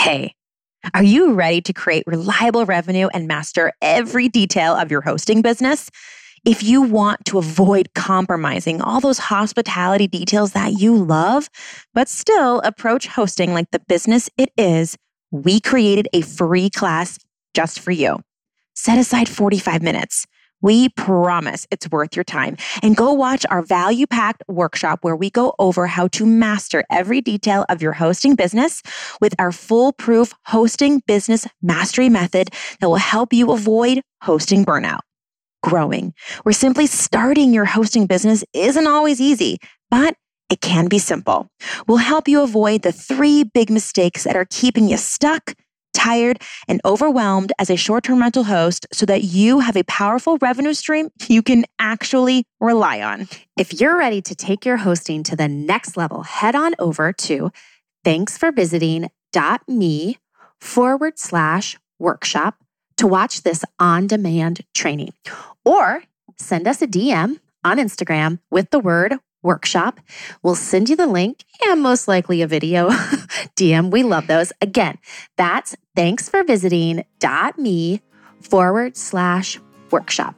Hey, are you ready to create reliable revenue and master every detail of your hosting business? If you want to avoid compromising all those hospitality details that you love, but still approach hosting like the business it is, we created a free class just for you. Set aside 45 minutes. We promise it's worth your time. And go watch our value-packed workshop where we go over how to master every detail of your hosting business with our foolproof hosting business mastery method that will help you avoid hosting burnout. Growing, where simply starting your hosting business isn't always easy, but it can be simple. We'll help you avoid the 3 big mistakes that are keeping you stuck, tired, and overwhelmed as a short-term rental host so that you have a powerful revenue stream you can actually rely on. If you're ready to take your hosting to the next level, head on over to thanksforvisiting.me/workshop to watch this on-demand training. Or send us a DM on Instagram with the word workshop. We'll send you the link and most likely a video DM. We love those. Again, that's thanksforvisiting.me/workshop.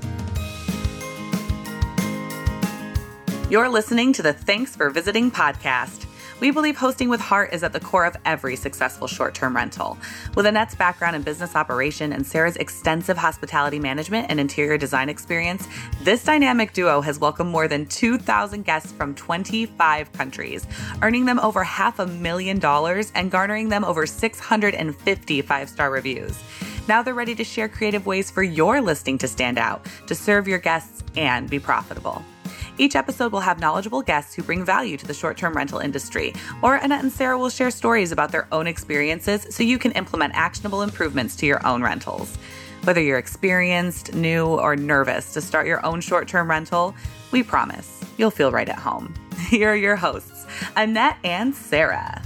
You're listening to the Thanks for Visiting podcast. We believe hosting with heart is at the core of every successful short-term rental. With Annette's background in business operation and Sarah's extensive hospitality management and interior design experience, this dynamic duo has welcomed more than 2,000 guests from 25 countries, earning them over $500,000 and garnering them over 650 five-star reviews. Now they're ready to share creative ways for your listing to stand out, to serve your guests, and be profitable. Each episode will have knowledgeable guests who bring value to the short-term rental industry, or Annette and Sarah will share stories about their own experiences so you can implement actionable improvements to your own rentals. Whether you're experienced, new, or nervous to start your own short-term rental, we promise you'll feel right at home. Here are your hosts, Annette and Sarah.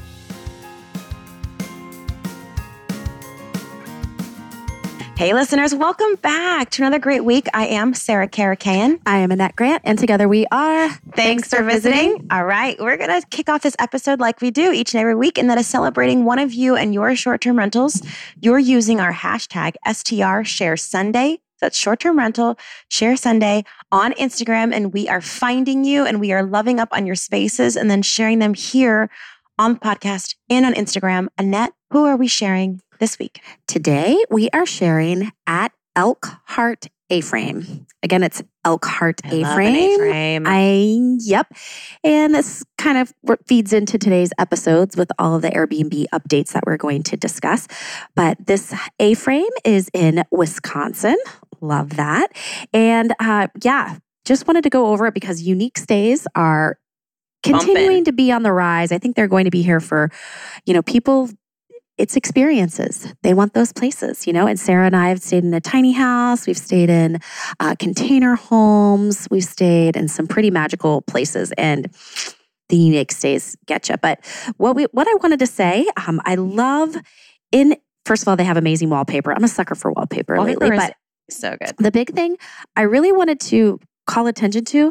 Hey, listeners, welcome back to another great week. I am Sarah Karakayan. I am Annette Grant, and together we are Thanks for visiting. All right, we're going to kick off this episode like we do each and every week, and that is celebrating one of you and your short-term rentals. You're using our hashtag STRShareSunday. That's short-term rental, Share Sunday on Instagram, and we are finding you and we are loving up on your spaces and then sharing them here on the podcast and on Instagram. Annette, who are we sharing this week? Today, we are sharing at Elkhart A-Frame. Again, it's Elkhart A-Frame. Yep. And this kind of feeds into today's episodes with all of the Airbnb updates that we're going to discuss. But this A-Frame is in Wisconsin. Love that. And just wanted to go over it because unique stays are continuing to be on the rise. I think they're going to be here for, people. It's experiences. They want those places, and Sarah and I have stayed in a tiny house. We've stayed in container homes. We've stayed in some pretty magical places, and the unique stays get you. But what I wanted to say, I love first of all, they have amazing wallpaper. I'm a sucker for wallpaper lately, but so good. The big thing I really wanted to call attention to,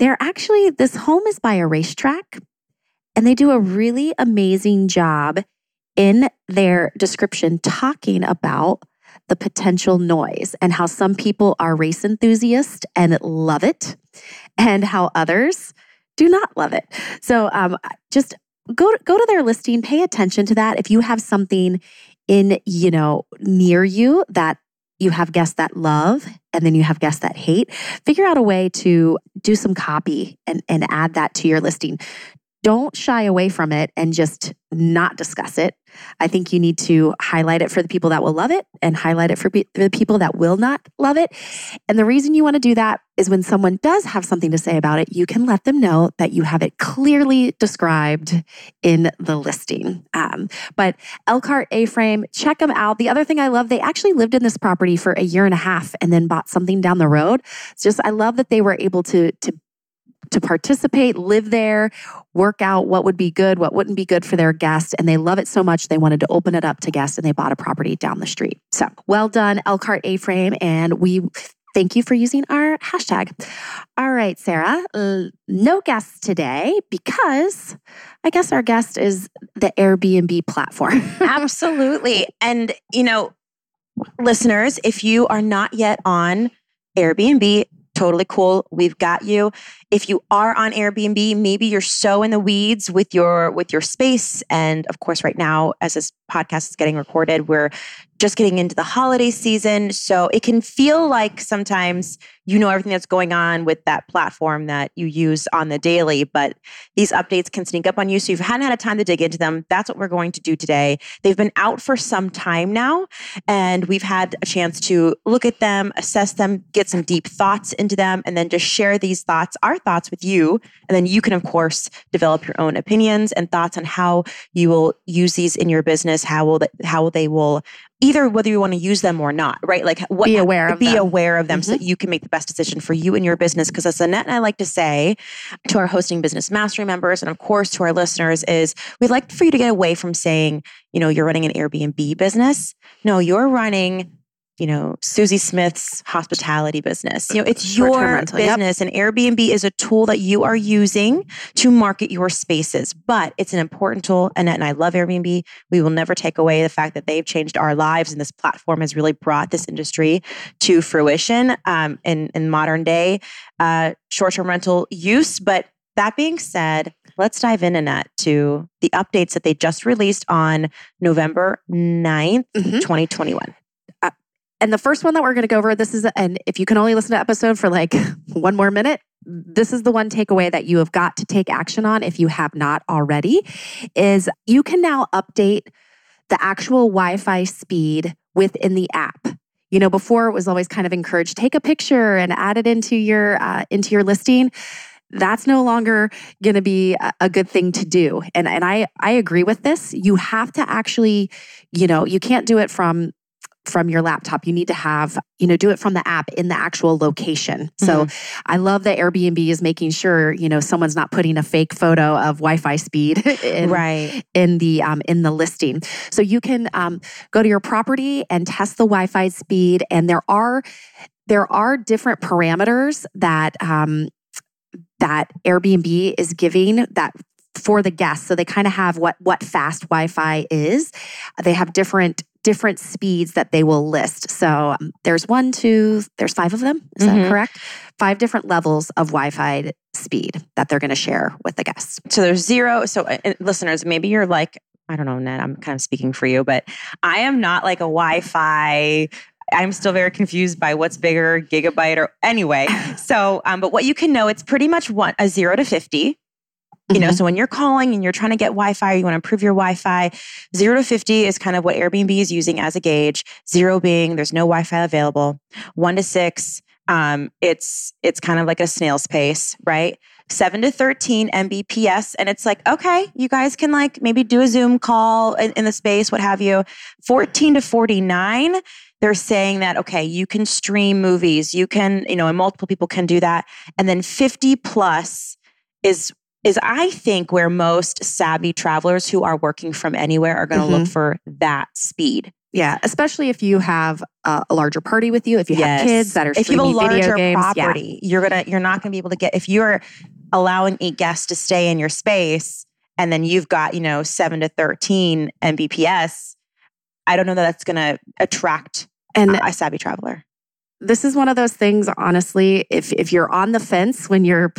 this home is by a racetrack, and they do a really amazing job in their description talking about the potential noise and how some people are race enthusiasts and love it and how others do not love it. So just go to their listing, pay attention to that. If you have something in, near you that you have guests that love and then you have guests that hate, figure out a way to do some copy and add that to your listing. Don't shy away from it and just not discuss it. I think you need to highlight it for the people that will love it and highlight it for the people that will not love it. And the reason you want to do that is when someone does have something to say about it, you can let them know that you have it clearly described in the listing. But Elkhart A-Frame, check them out. The other thing I love, they actually lived in this property for a year and a half and then bought something down the road. It's just, I love that they were able to participate, live there, work out what would be good, what wouldn't be good for their guests. And they love it so much, they wanted to open it up to guests and they bought a property down the street. So well done, Elkhart A-Frame. And we Thank you for using our hashtag. All right, Sarah, no guests today because I guess our guest is the Airbnb platform. Absolutely. And, listeners, if you are not yet on Airbnb, totally cool. We've got you. If you are on Airbnb, maybe you're so in the weeds with your space. And of course, right now, as this podcast is getting recorded, we're just getting into the holiday season. So it can feel like sometimes you know everything that's going on with that platform that you use on the daily, but these updates can sneak up on you. So if you hadn't had a time to dig into them, that's what we're going to do today. They've been out for some time now, and we've had a chance to look at them, assess them, get some deep thoughts into them, and then just share these thoughts, our thoughts with you. And then you can, of course, develop your own opinions and thoughts on how you will use these in your business, how they will either whether you want to use them or not, right? Like be aware of them so that you can make the best decision for you and your business. Because as Annette and I like to say to our Hosting Business Mastery members, and of course to our listeners, is we'd like for you to get away from saying, you're running an Airbnb business. No, you're running Susie Smith's hospitality business. It's your business, and Airbnb is a tool that you are using to market your spaces. But it's an important tool. Annette and I love Airbnb. We will never take away the fact that they've changed our lives, and this platform has really brought this industry to fruition in modern day short-term rental use. But that being said, let's dive in, Annette, to the updates that they just released on November 9th, 2021. And the first one that we're going to go over, and if you can only listen to episode for like one more minute, this is the one takeaway that you have got to take action on if you have not already, is you can now update the actual Wi-Fi speed within the app. Before it was always kind of encouraged, take a picture and add it into your listing. That's no longer going to be a good thing to do. And I agree with this. You have to actually, you can't do it from your laptop. You need to have, do it from the app in the actual location. So I love that Airbnb is making sure, someone's not putting a fake photo of Wi-Fi speed in the listing. So you can go to your property and test the Wi-Fi speed. And there are different parameters that Airbnb is giving that for the guests. So they kind of have what fast Wi-Fi is. They have different speeds that they will list. So there's 5 of them. Is that correct? 5 different levels of Wi-Fi speed that they're going to share with the guests. So there's 0. So listeners, maybe you're like, I don't know, Ned, I'm kind of speaking for you, but I am not like a Wi-Fi. I'm still very confused by what's bigger, gigabyte or anyway. So, but what you can know, it's pretty much a 0 to 50. So when you're calling and you're trying to get Wi-Fi, or you want to improve your Wi-Fi, 0 to 50 is kind of what Airbnb is using as a gauge. 0 being there's no Wi-Fi available. 1 to 6, it's kind of like a snail's pace, right? 7 to 13 Mbps, and it's like, okay, you guys can like maybe do a Zoom call in the space, what have you. 14 to 49, they're saying that, okay, you can stream movies, you can, and multiple people can do that. And then 50 plus is I think where most savvy travelers who are working from anywhere are going to look for that speed. Yeah, especially if you have a larger party with you, if you have kids that are streaming video games. If you have a larger property, you're not going to be able to get, if you're allowing 8 guests to stay in your space and then you've got, 7 to 13 Mbps, I don't know that that's going to attract a savvy traveler. This is one of those things, honestly, if you're on the fence when you're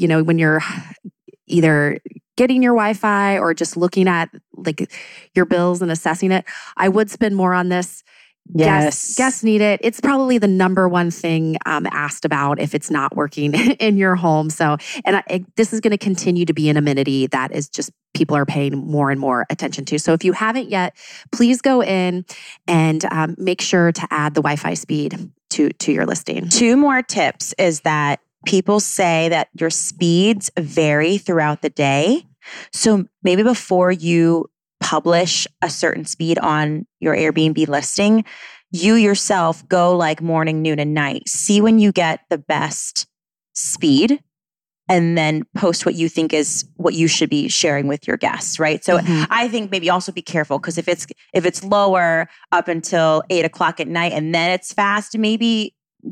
either getting your Wi-Fi or just looking at like your bills and assessing it, I would spend more on this. Yes. Guests need it. It's probably the number one thing asked about if it's not working in your home. So, this is going to continue to be an amenity that is just people are paying more and more attention to. So if you haven't yet, please go in and make sure to add the Wi-Fi speed to your listing. 2 more tips is that people say that your speeds vary throughout the day. So maybe before you publish a certain speed on your Airbnb listing, you yourself go like morning, noon, and night. See when you get the best speed and then post what you think is what you should be sharing with your guests, right? So I think maybe also be careful because if it's lower up until 8 o'clock at night and then it's fast, maybe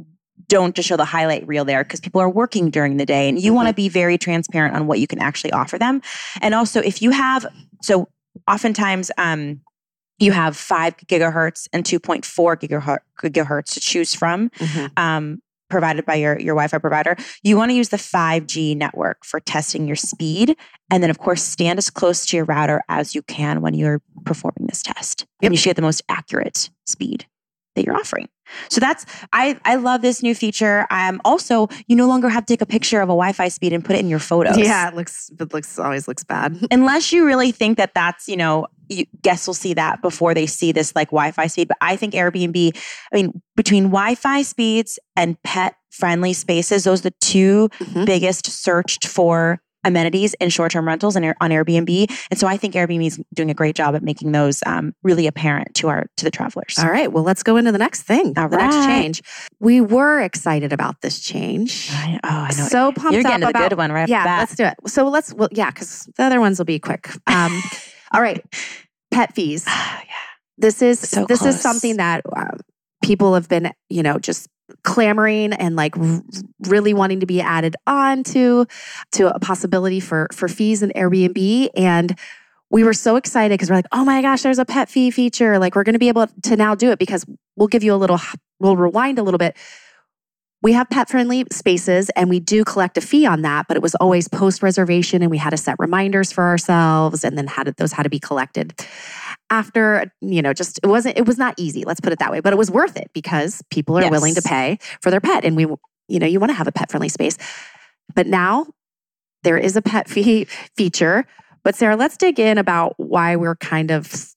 don't just show the highlight reel there because people are working during the day and you want to be very transparent on what you can actually offer them. And also if you have, so oftentimes you have 5 gigahertz and 2.4 gigahertz to choose from. Provided by your Wi-Fi provider. You want to use the 5G network for testing your speed. And then of course, stand as close to your router as you can when you're performing this test. And you should get the most accurate speed that you're offering. So I love this new feature. Also, you no longer have to take a picture of a Wi-Fi speed and put it in your photos. Yeah, it always looks bad. Unless you really think that that's, guests will see that before they see this like Wi-Fi speed. But I think Airbnb, between Wi-Fi speeds and pet friendly spaces, those are the 2 biggest searched for amenities in short-term rentals and on Airbnb. And so I think Airbnb is doing a great job at making those really apparent to the travelers. All right. Well, let's go into the next thing. All the next change. We were excited about this change. I know. So pumped You're up getting to the good one right off the bat. Let's do it. So because the other ones will be quick. All right. Pet fees. This is something that people have been, just clamoring and like really wanting to be added on to a possibility for fees in Airbnb. And we were so excited because we're like, oh my gosh, there's a pet fee feature. Like we're going to be able to now do it because we'll rewind a little bit. We have pet friendly spaces and we do collect a fee on that, but it was always post reservation and we had to set reminders for ourselves and then those had to be collected. After, it was not easy, let's put it that way, but it was worth it because people are willing to pay for their pet. And you want to have a pet friendly space. But now there is a pet fee feature. But Sarah, let's dig in about why we're kind of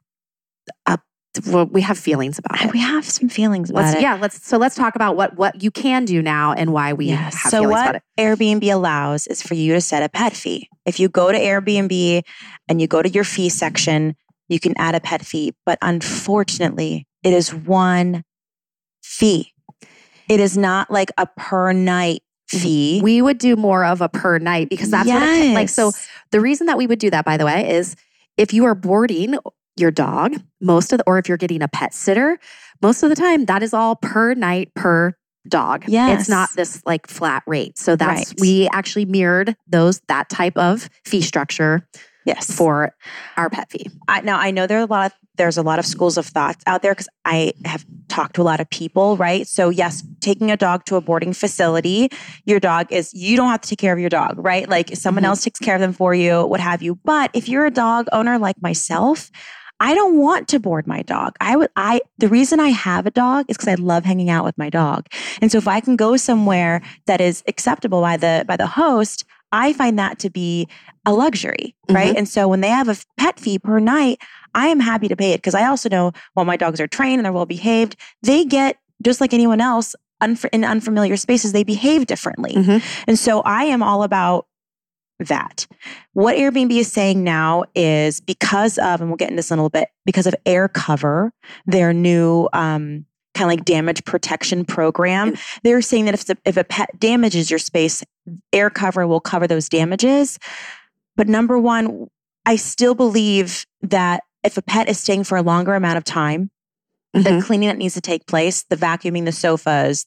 we have feelings about it. We have some feelings about it. Yeah, let's talk about what you can do now and why we have feelings about it. So what Airbnb allows is for you to set a pet fee. If you go to Airbnb and you go to your fee section, you can add a pet fee, but unfortunately, it is one fee. It is not like a per night fee. We would do more of a per night because that's what it like. So the reason that we would do that, by the way, is if you are boarding your dog, or if you're getting a pet sitter, most of the time that is all per night per dog. Yes. It's not this like flat rate. So we actually mirrored that type of fee structure. Yes, for our pet fee. Now I know there's a lot of schools of thought out there because I have talked to a lot of people, right? So yes, taking a dog to a boarding facility, you don't have to take care of your dog, right? Like someone else takes care of them for you, what have you. But if you're a dog owner like myself, I don't want to board my dog. The reason I have a dog is because I love hanging out with my dog. And so if I can go somewhere that is acceptable by the host, I find that to be a luxury, right? And so when they have a pet fee per night, I am happy to pay it because I also know while my dogs are trained and they're well behaved, they get, just like anyone else in unfamiliar spaces, they behave differently. And so I am all about that. What Airbnb is saying now is because of, and we'll get into this in a little bit, because of AirCover, their new kind of like damage protection program, they're saying that if a pet damages your space, AirCover will cover those damages. But number one, I still believe that if a pet is staying for a longer amount of time, the cleaning that needs to take place, the vacuuming the sofas,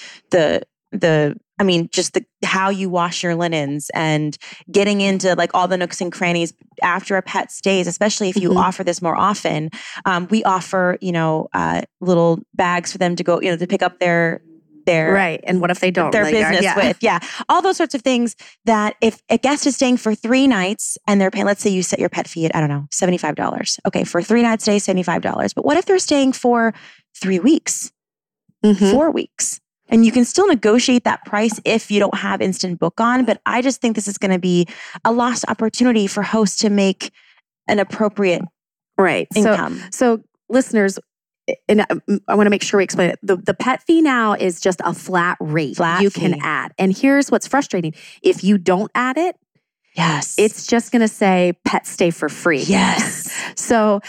how you wash your linens and getting into like all the nooks and crannies after a pet stays, especially if you offer this more often. We offer, little bags for them to go, to pick up their right. And what if they don't? Their business with. Yeah. All those sorts of things that if a guest is staying for 3 nights and they're paying, let's say you set your pet fee at, $75. Okay. For 3 nights stay, $75. But what if they're staying for 3 weeks, 4 weeks? And you can still negotiate that price if you don't have instant book on. But I just think this is going to be a lost opportunity for hosts to make an appropriate income. So listeners, and I want to make sure we explain it. The pet fee now is just a flat rate you can add. And here's what's frustrating. If you don't add it, it's just going to say pet stay for free. Yes. So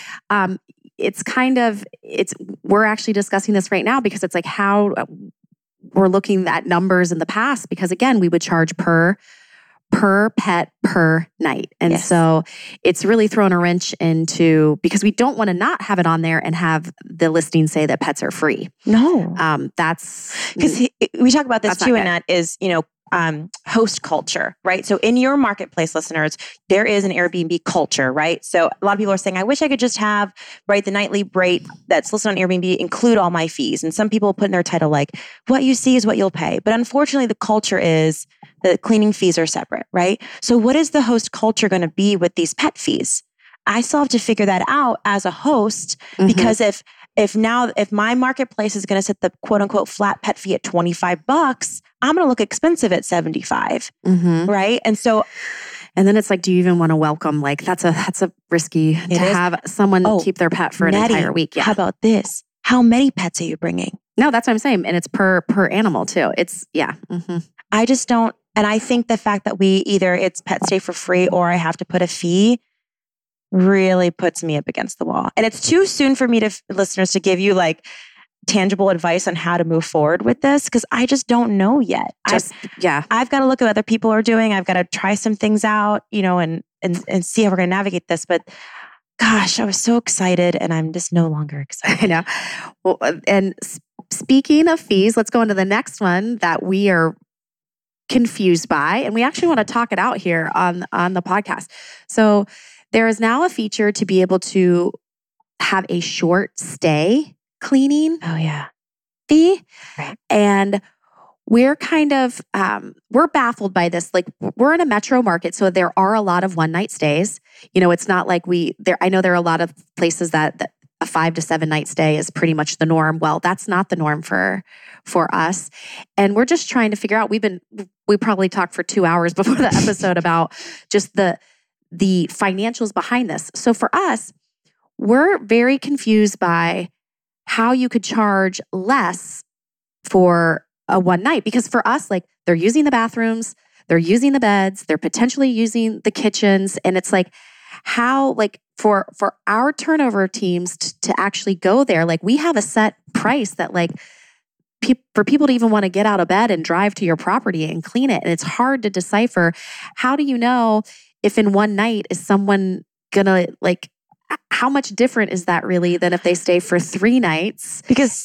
we're actually discussing this right now because it's like how we're looking at numbers in the past because again, we would charge per per pet per night. And so it's really thrown a wrench into, because we don't want to not have it on there and have the listing say that pets are free. No. That's because we talk about this too, and that is, host culture, right? So in your marketplace, listeners, there is an Airbnb culture, right? So a lot of people are saying, I wish I could just have, right, the nightly rate that's listed on Airbnb include all my fees. And some people put in their title like, what you see is what you'll pay. But unfortunately, the culture is the cleaning fees are separate, right? So what is the host culture going to be with these pet fees? I still have to figure that out as a host, because if my marketplace is going to set the quote unquote flat pet fee at $25, I'm going to look expensive at $75, right? And then it's like, do you even want to welcome? Like that's a risky to have someone keep their pet for an entire week. Yeah. How about this? How many pets are you bringing? No, that's what I'm saying, and it's per animal too. It's I just don't, and I think the fact that it's pet stay for free or I have to put a fee really puts me up against the wall. And it's too soon for me listeners to give you like tangible advice on how to move forward with this, because I just don't know yet. I've got to look at what other people are doing. I've got to try some things out, and see how we're going to navigate this. But gosh, I was so excited and I'm just no longer excited. I know. Well, and speaking of fees, let's go into the next one that we are confused by. And we actually want to talk it out here on the podcast. So there is now a feature to be able to have a short stay cleaning fee. Right. And we're kind of, we're baffled by this. Like we're in a metro market, so there are a lot of one night stays. It's not like I know there are a lot of places that a 5 to 7 night stay is pretty much the norm. Well, that's not the norm for us. And we're just trying to figure out, we probably talked for 2 hours before the episode about just the financials behind this. So for us, we're very confused by how you could charge less for a one night, because for us, like they're using the bathrooms, they're using the beds, they're potentially using the kitchens. And it's like, how, like for our turnover teams to actually go there, like we have a set price that like for people to even want to get out of bed and drive to your property and clean it. And it's hard to decipher. How do you know if in one night is someone gonna like, how much different is that really than if they stay for 3 nights? Because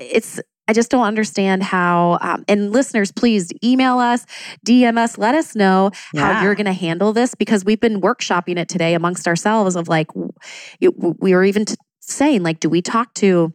I just don't understand how, and listeners, please email us, DM us, let us know how you're going to handle this, because we've been workshopping it today amongst ourselves of like, we were even saying like, do we talk to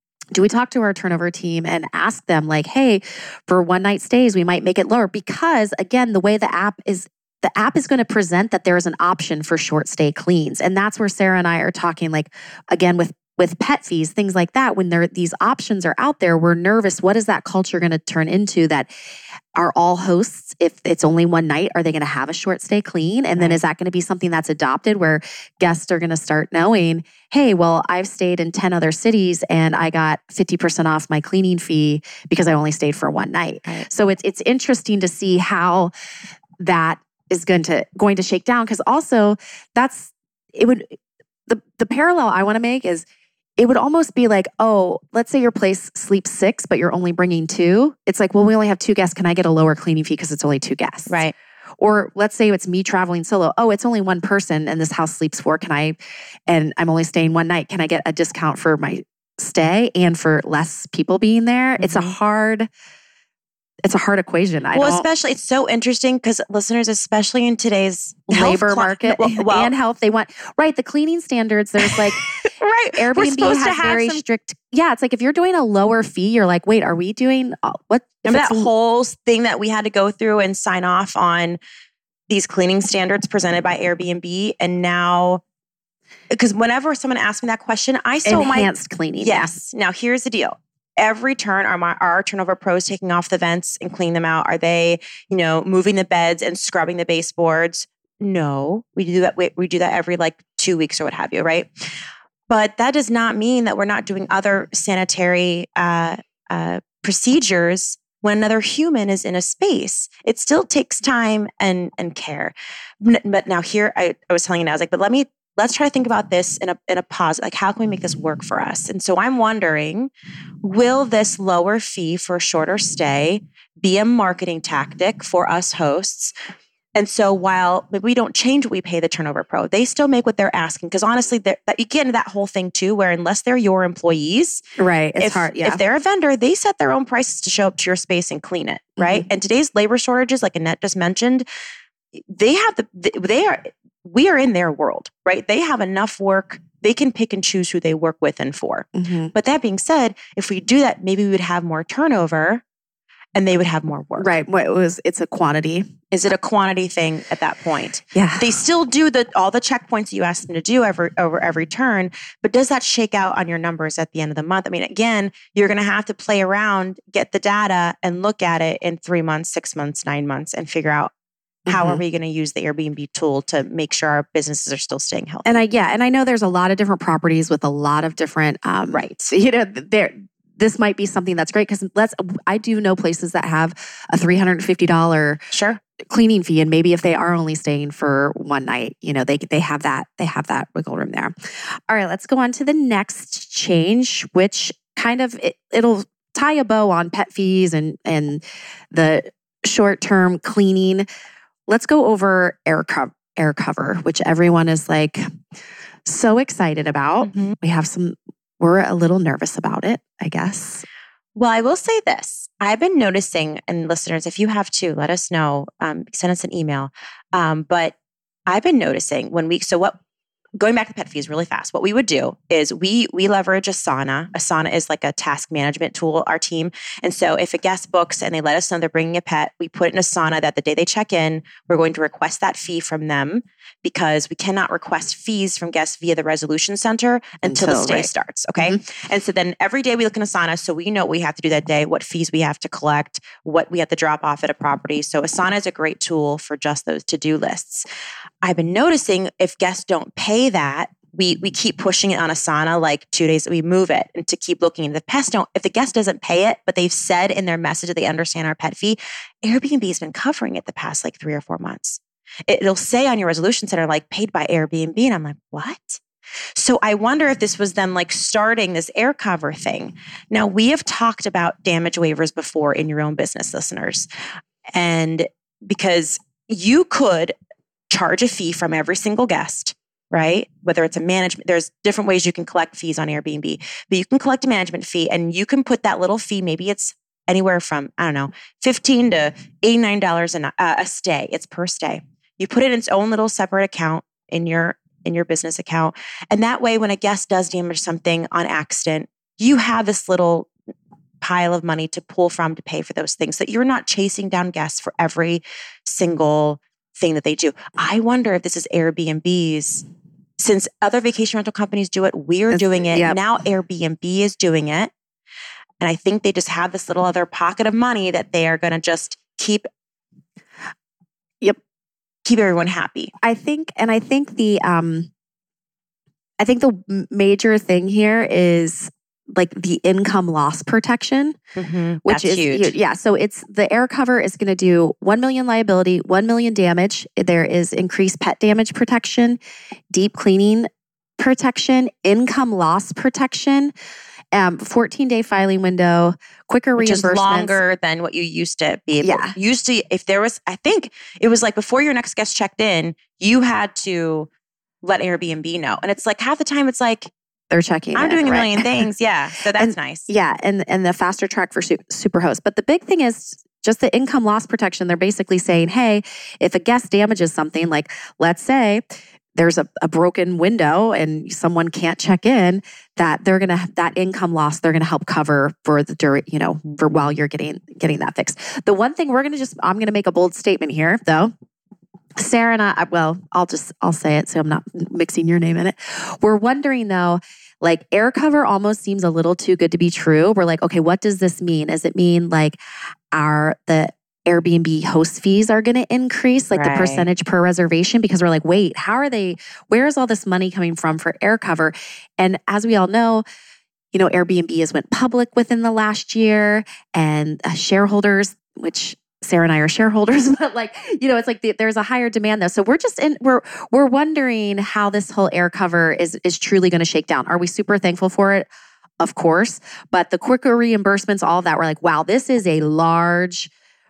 our turnover team and ask them like, hey, for one night stays, we might make it lower, because again, the way the app is going to present that there is an option for short stay cleans. And that's where Sarah and I are talking, like, again, with pet fees, things like that, when these options are out there, we're nervous. What is that culture going to turn into? That are all hosts, if it's only one night, are they going to have a short stay clean? And then is that going to be something that's adopted where guests are going to start knowing, hey, well, I've stayed in 10 other cities and I got 50% off my cleaning fee because I only stayed for one night. Right. So it's interesting to see how that is going to shake down, because also the parallel I want to make is it would almost be like, oh, let's say your place sleeps 6, but you're only bringing 2. It's like, well, we only have 2 guests. Can I get a lower cleaning fee because it's only 2 guests? Right. Or let's say it's me traveling solo. Oh, it's only 1 person and this house sleeps 4. And I'm only staying one night. Can I get a discount for my stay and for less people being there? Mm-hmm. It's a hard equation. Especially, it's so interesting because listeners, especially in today's labor market and health, they want, the cleaning standards. There's like, right. Airbnb has very strict. Yeah. It's like, if you're doing a lower fee, you're like, wait, are we doing what? Remember that whole thing that we had to go through and sign off on these cleaning standards presented by Airbnb? And now, because whenever someone asks me that question, I still enhanced cleaning. Yes. Now here's the deal. Every turn, are our turnover pros taking off the vents and cleaning them out? Are they, moving the beds and scrubbing the baseboards? No, we do that. We do that every 2 weeks or what have you, right? But that does not mean that we're not doing other sanitary procedures when another human is in a space. It still takes time and care. But now here, I was telling you now, I was like, but let's try to think about this in a pause. Like, how can we make this work for us? And so I'm wondering, will this lower fee for a shorter stay be a marketing tactic for us hosts? And so while maybe we don't change what we pay the turnover pro, they still make what they're asking. Because honestly, you get into that whole thing too, where unless they're your employees, right? It's hard. Yeah. If they're a vendor, they set their own prices to show up to your space and clean it, right? And today's labor shortages, like Annette just mentioned, we are in their world, right? They have enough work. They can pick and choose who they work with and for. But that being said, if we do that, maybe we would have more turnover and they would have more work. Right. It's a quantity. Is it a quantity thing at that point? Yeah. They still do all the checkpoints you ask them to do over every turn, but does that shake out on your numbers at the end of the month? I mean, again, you're going to have to play around, get the data and look at it in 3 months, 6 months, 9 months and figure out how are we going to use the Airbnb tool to make sure our businesses are still staying healthy? And I know there's a lot of different properties with a lot of different rights. This might be something that's great because I do know places that have a $350 cleaning fee, and maybe if they are only staying for one night, they have that wiggle room there. All right, let's go on to the next change, which kind of it'll tie a bow on pet fees and the short-term cleaning. Let's go over air cover, which everyone is like so excited about. We're a little nervous about it, I guess. Well, I will say this. I've been noticing, and listeners, if you have too, let us know. Send us an email. But I've been noticing going back to pet fees really fast, what we would do is we leverage Asana. Asana is like a task management tool, our team. And so if a guest books and they let us know they're bringing a pet, we put it in Asana that the day they check in, we're going to request that fee from them because we cannot request fees from guests via the resolution center until the stay starts. Okay. And so then every day we look in Asana, so we know what we have to do that day, what fees we have to collect, what we have to drop off at a property. So Asana is a great tool for just those to-do lists. I've been noticing if guests don't pay that, we keep pushing it on Asana like 2 days, we move it and to keep looking. If the guest doesn't pay it, but they've said in their message that they understand our pet fee, Airbnb has been covering it the past like 3 or 4 months. It'll say on your resolution center, like paid by Airbnb. And I'm like, what? So I wonder if this was them like starting this air cover thing. Now we have talked about damage waivers before in your own business, listeners. And because you could charge a fee from every single guest, right? Whether it's a management, there's different ways you can collect fees on Airbnb, but you can collect a management fee and you can put that little fee, maybe it's anywhere from, I don't know, $15 to $89 a stay. It's per stay. You put it in its own little separate account in your business account. And that way, when a guest does damage something on accident, you have this little pile of money to pull from to pay for those things, so that you're not chasing down guests for every single thing that they do. I wonder if this is Airbnb's, since other vacation rental companies do it, we're doing it. Yep. Now Airbnb is doing it. And I think they just have this little other pocket of money that they are going to just keep everyone happy. I think the major thing here is like the income loss protection, which is huge. Yeah. So it's the air cover is going to do 1 million liability, 1 million damage. There is increased pet damage protection, deep cleaning protection, income loss protection, 14-day filing window, quicker reimbursements. Which is longer than what you used to be able. Yeah. If there was, I think it was like before your next guest checked in, you had to let Airbnb know. And it's like half the time it's like, they're checking. I'm doing a million things. Yeah. So that's nice. Yeah. And the faster track for Superhost. But the big thing is just the income loss protection. They're basically saying, hey, if a guest damages something, like let's say there's a broken window and someone can't check in, that they're going to, that income loss, they're going to help cover for for while you're getting that fixed. The one thing I'm going to make a bold statement here though. Sarah and I'll say it so I'm not mixing your name in it. We're wondering though, like air cover almost seems a little too good to be true. We're like, okay, what does this mean? Does it mean like the Airbnb host fees are going to increase, like the percentage per reservation? Because we're like, wait, where is all this money coming from for air cover? And as we all know, Airbnb has went public within the last year, and shareholders, which Sarah and I are shareholders, but it's like there's a higher demand though. So we're wondering how this whole air cover is truly going to shake down. Are we super thankful for it? Of course. But the quicker reimbursements, all of that, we're like, wow, this is a large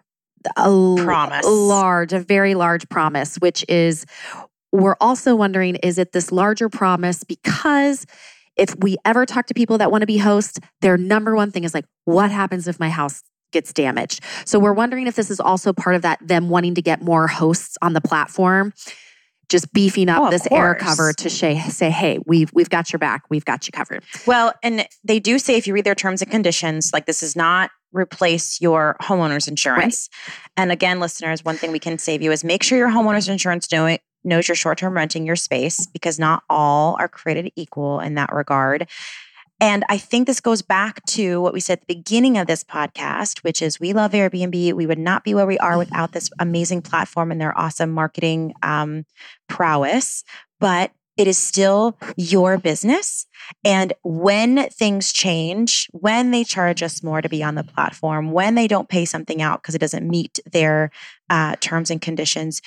promise. A very large promise, which is, we're also wondering, is it this larger promise because if we ever talk to people that want to be hosts, their number one thing is like, what happens if my house gets damaged? So we're wondering if this is also part of that, them wanting to get more hosts on the platform, just beefing up this air cover to say, hey, we've got your back. We've got you covered. Well, and they do say, if you read their terms and conditions, like, this does not replace your homeowner's insurance. Right. And again, listeners, one thing we can save you is make sure your homeowner's insurance knows you're short-term renting your space, because not all are created equal in that regard. And I think this goes back to what we said at the beginning of this podcast, which is we love Airbnb. We would not be where we are without this amazing platform and their awesome marketing prowess. But it is still your business. And when things change, when they charge us more to be on the platform, when they don't pay something out because it doesn't meet their terms and conditions,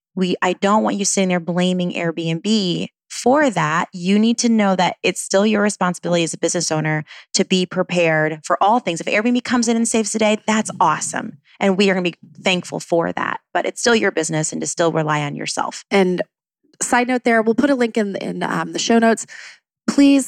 I don't want you sitting there blaming Airbnb for that. You need to know that it's still your responsibility as a business owner to be prepared for all things. If Airbnb comes in and saves the day, that's awesome. And we are going to be thankful for that. But it's still your business, and to still rely on yourself. And side note there, we'll put a link in the show notes. Please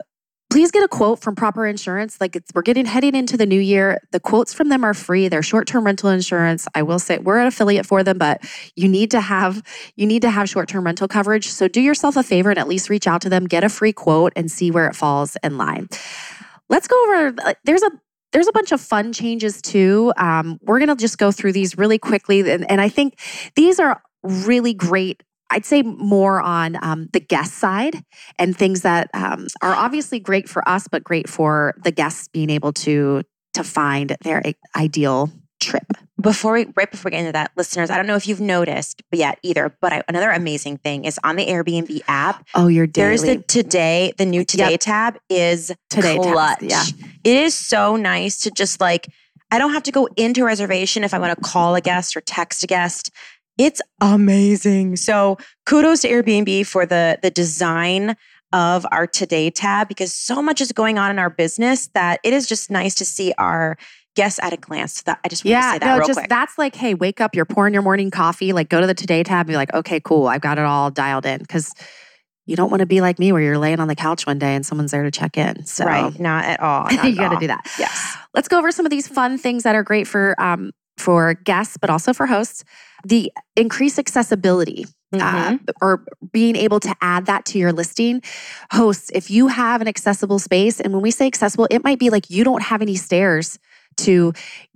get a quote from Proper Insurance. Like, we're heading into the new year. The quotes from them are free. They're short-term rental insurance. I will say we're an affiliate for them, but you need to have short-term rental coverage. So do yourself a favor and at least reach out to them, get a free quote, and see where it falls in line. Let's go over. There's a bunch of fun changes too. We're going to just go through these really quickly, and I think these are really great. I'd say more on the guest side, and things that are obviously great for us, but great for the guests being able to find their ideal trip. Right before we get into that, listeners, I don't know if you've noticed yet either, but another amazing thing is on the Airbnb app. Oh, your daily. There's the new Today tab is Today clutch. Tabs, yeah. It is so nice to just I don't have to go into a reservation if I want to call a guest or text a guest. It's amazing. So kudos to Airbnb for the design of our Today tab, because so much is going on in our business that it is just nice to see our guests at a glance. So that I just want to say that real quick. That's like, hey, wake up, you're pouring your morning coffee, go to the Today tab and be like, okay, cool, I've got it all dialed in. Because you don't want to be like me where you're laying on the couch one day and someone's there to check in. So, right, not at all. You got to do that. Yes. Let's go over some of these fun things that are great for guests, but also for hosts. The increased accessibility, or being able to add that to your listing. Hosts, if you have an accessible space, and when we say accessible, it might be like you don't have any stairs to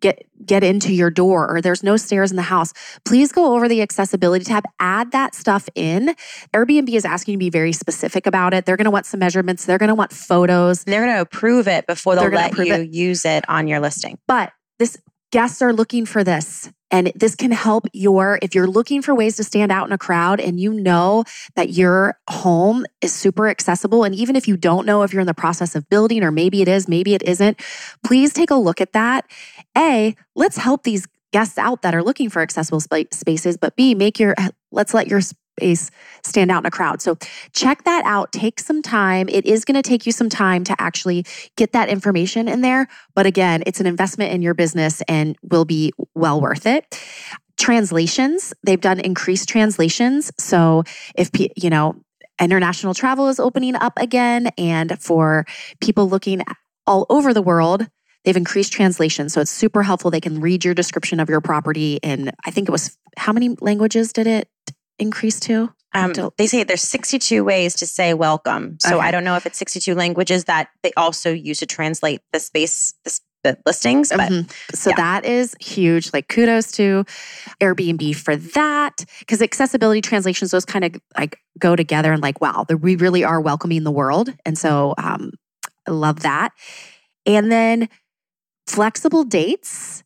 get into your door, or there's no stairs in the house. Please go over the accessibility tab, add that stuff in. Airbnb is asking you to be very specific about it. They're going to want some measurements. They're going to want photos. They're going to approve it before they'll let you use it on your listing. But guests are looking for this. And this can help if you're looking for ways to stand out in a crowd and you know that your home is super accessible. And even if you don't know if you're in the process of building, or maybe it is, maybe it isn't, please take a look at that. A, let's help these guests out that are looking for accessible spaces, but B, let's let your space stand out in a crowd. So check that out. Take some time. It is going to take you some time to actually get that information in there. But again, it's an investment in your business and will be well worth it. Translations, they've done increased translations. So if, international travel is opening up again, and for people looking all over the world, they've increased translation. So it's super helpful. They can read your description of your property. And I think it was, how many languages did it increase to? They say there's 62 ways to say welcome. So okay. I don't know if it's 62 languages that they also use to translate the listings. But So that is huge. Kudos to Airbnb for that. Because accessibility, translations, those kind of go together, and wow, we really are welcoming the world. And so I love that. And then flexible dates.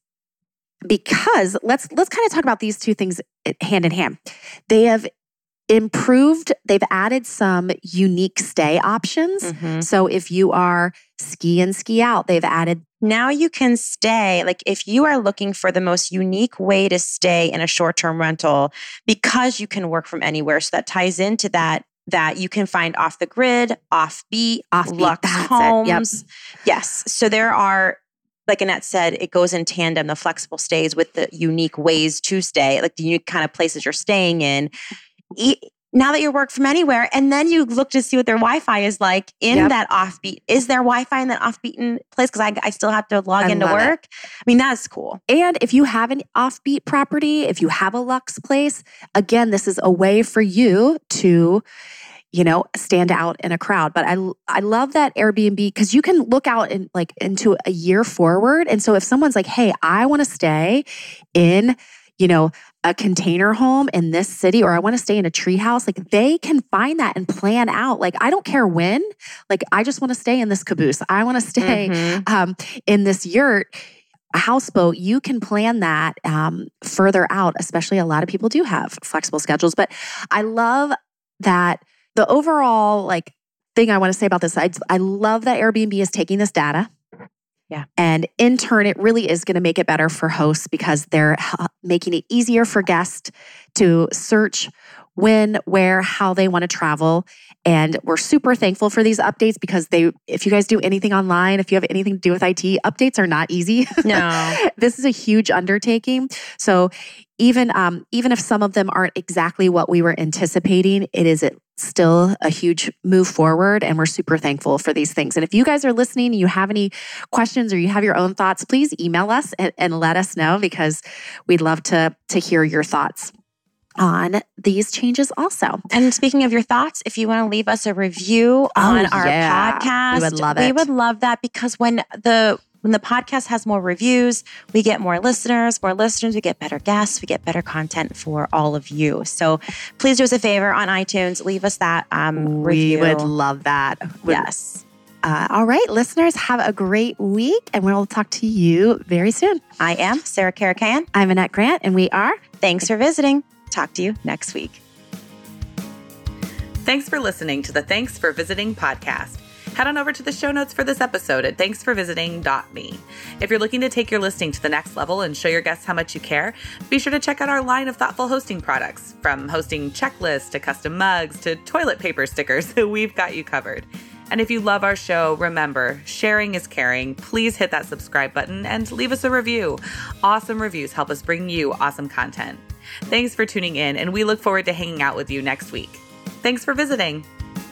Because let's kind of talk about these two things hand in hand. They have improved, they've added some unique stay options. So if you are ski in, ski out, they've added. Now you can stay, if you are looking for the most unique way to stay in a short-term rental, because you can work from anywhere. So that ties into that you can find off the grid, off beat, Lux Homes. Yep. Yes. So there are like Annette said, it goes in tandem, the flexible stays with the unique ways to stay, like the unique kind of places you're staying in. Now that you work from anywhere, and then you look to see what their Wi-Fi is like in that offbeat. Is there Wi-Fi in that offbeaten place? Because I still have to log into work. I mean, that's cool. And if you have an offbeat property, if you have a luxe place, again, this is a way for you to, stand out in a crowd. But I love that Airbnb because you can look out into a year forward. And so if someone's like, hey, I want to stay in, a container home in this city, or I want to stay in a tree house, like they can find that and plan out. Like, I don't care when, like, I just want to stay in this caboose. I want to stay in this yurt, a houseboat. You can plan that further out, especially a lot of people do have flexible schedules. But I love that the overall thing I want to say about this, I love that Airbnb is taking this data. Yeah. And in turn, it really is going to make it better for hosts because they're making it easier for guests to search when, where, how they want to travel. And we're super thankful for these updates because if you guys do anything online, if you have anything to do with IT, updates are not easy. No. This is a huge undertaking. So even if some of them aren't exactly what we were anticipating, it is still a huge move forward, and we're super thankful for these things. And if you guys are listening and you have any questions or you have your own thoughts, please email us and let us know because we'd love to hear your thoughts on these changes also. And speaking of your thoughts, if you want to leave us a review on our podcast, we would love it. We would love that because when the podcast has more reviews, we get more listeners, we get better guests, we get better content for all of you. So please do us a favor on iTunes, leave us that review. We would love that. Yes. All right, listeners, have a great week, and we'll talk to you very soon. I am Sarah Karakayan. I'm Annette Grant, and we are Thanks for visiting. Talk to you next week. Thanks for listening to the Thanks for Visiting podcast. Head on over to the show notes for this episode at thanksforvisiting.me. If you're looking to take your listing to the next level and show your guests how much you care, be sure to check out our line of thoughtful hosting products. From hosting checklists to custom mugs to toilet paper stickers, we've got you covered. And if you love our show, remember, sharing is caring. Please hit that subscribe button and leave us a review. Awesome reviews help us bring you awesome content. Thanks for tuning in, and we look forward to hanging out with you next week. Thanks for visiting.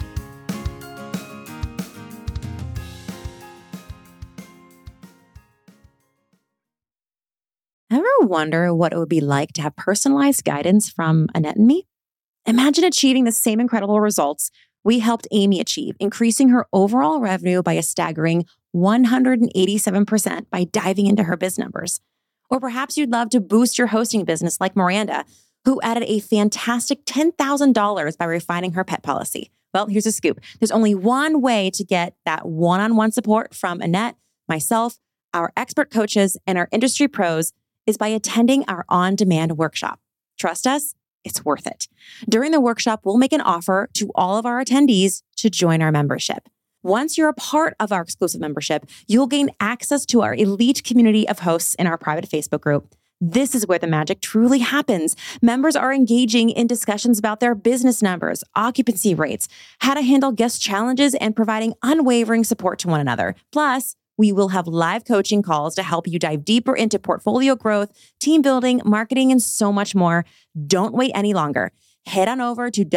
Ever wonder what it would be like to have personalized guidance from Annette and me? Imagine achieving the same incredible results we helped Amy achieve, increasing her overall revenue by a staggering 187% by diving into her biz numbers. Or perhaps you'd love to boost your hosting business like Miranda, who added a fantastic $10,000 by refining her pet policy. Well, here's a scoop. There's only one way to get that one-on-one support from Annette, myself, our expert coaches, and our industry pros is by attending our on-demand workshop. Trust us, it's worth it. During the workshop, we'll make an offer to all of our attendees to join our membership. Once you're a part of our exclusive membership, you'll gain access to our elite community of hosts in our private Facebook group. This is where the magic truly happens. Members are engaging in discussions about their business numbers, occupancy rates, how to handle guest challenges, and providing unwavering support to one another. Plus, we will have live coaching calls to help you dive deeper into portfolio growth, team building, marketing, and so much more. Don't wait any longer. Head on over to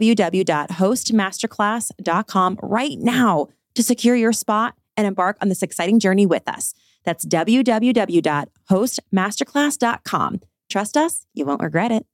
www.hostmasterclass.com right now to secure your spot and embark on this exciting journey with us. That's www.hostmasterclass.com. Trust us, you won't regret it.